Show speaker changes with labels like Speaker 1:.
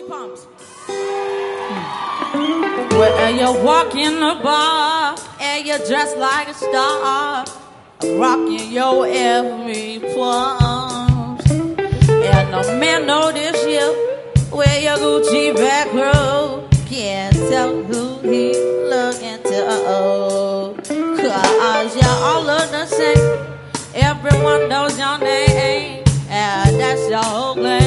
Speaker 1: pumps. Where you walk in the bar and you're dressed like a star, rocking your every plump. And the man notice you wear your Gucci back robe. Can't tell who he looking to. Cause you all look the same. Everyone knows your name, and that's your whole claim.